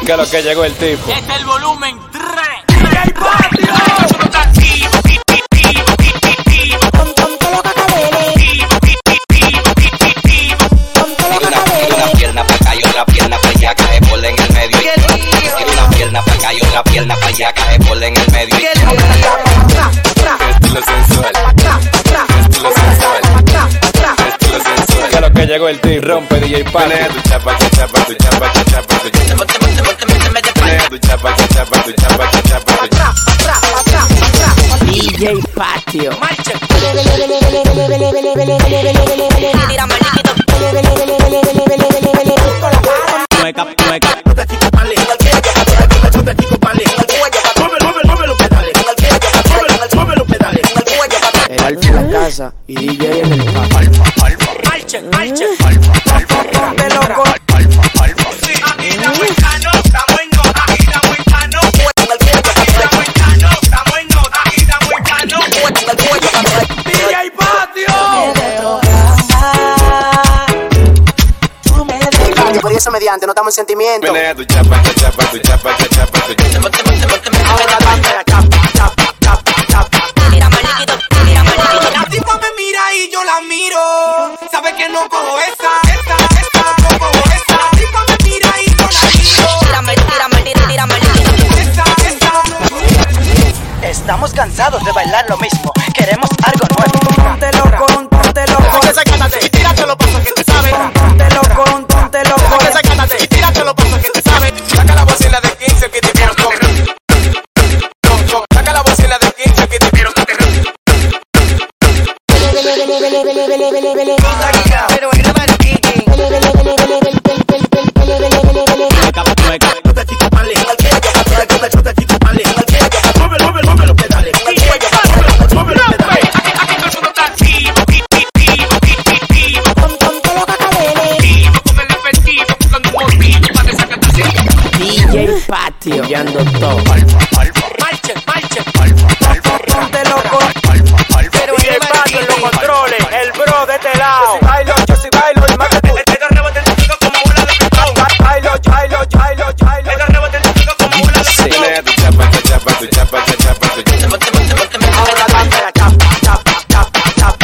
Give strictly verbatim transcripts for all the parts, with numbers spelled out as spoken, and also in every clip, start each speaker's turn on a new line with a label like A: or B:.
A: Que lo que llegó el tipo.
B: Este es el volumen tres.
C: ¡El patio!
D: Una pierna para acá y otra pierna para allá, cae bola en el medio. Una pierna para acá y otra pierna para allá, cae bola en el medio.
A: Estilo sensual. Estilo sensual. Estilo sensual. Que lo que llegó el tipo. Rompe D J Patio. Tu chapa, tu chapa, tu chapa, tu chapa, tu chapa. Tu chapa, tu chapa, tu chapa, tu chapa, tu chapa.
B: D J Patio. Mueca, mueca.
E: El alfa en la casa y D J en el patio.
B: Marche, marche.
E: Ponte loco.
C: D J Patio.
E: Por eso mediante, no estamos en sentimiento.
A: Menea tu chapa, tu chapa, tu chapa, tu chapa, tu chapa.
E: Ahora dame la chapa, chapa, chapa, chapa.
C: La tipa me mira y yo la miro. Sabe que no cojo esa, esa, esa, no cojo esa. La tipa me mira y yo la miro. Esa, esa.
E: Estamos cansados de bailar lo mismo. Queremos algo nuevo. Ponte loco, ponte loco.
C: Desacátate y tírate los pasos que te saben.
E: Ponte loco, ponte loco.
C: Desacátate y tírate los pasos que te saben. Saca la bocina de quince que te vieron con. con- con- Saca la bocina de quince que te vieron con.
E: Pero en la marquín.
B: Mueca, mueca. D J Patio. Pillando todo. Marche, marche.
E: Ponte loco.
C: Pero en el patio en los controles, el bro de este lado. Bailo, yo sí bailo y más que tú. Este rebote el chico como bola de pistón. Bailo, bailo, bailo, bailo. Este rebote el chico como bola de pistón.
A: Menea tu chapa, tu chapa, tu chapa, tu chapa, tu chapa.
E: Ahora dame la chapa, chapa, chapa, chapa.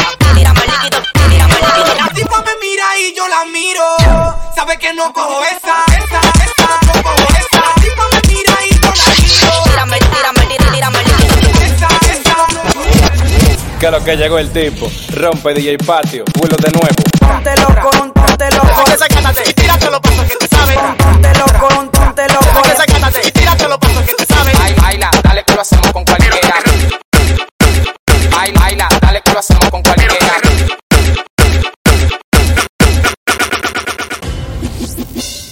C: La tipa me mira y yo la miro. Sabe que no cojo esa, esa, esa, no cojo esa. La tipa me mira y yo la miro. Esa, esa.
A: Que lo que llegó el tipo. Rompe D J Patio. Vuelo de nuevo.
E: Ponte loco, ponte loco.
C: Desacátate y tírate los pasos que te saben.
E: Ponte loco, ponte loco.
C: Desacátate y tírate los pasos que te saben.
D: Baila, dale que lo hacemos con cualquiera. Baila, baila, dale que lo hacemos con cualquiera.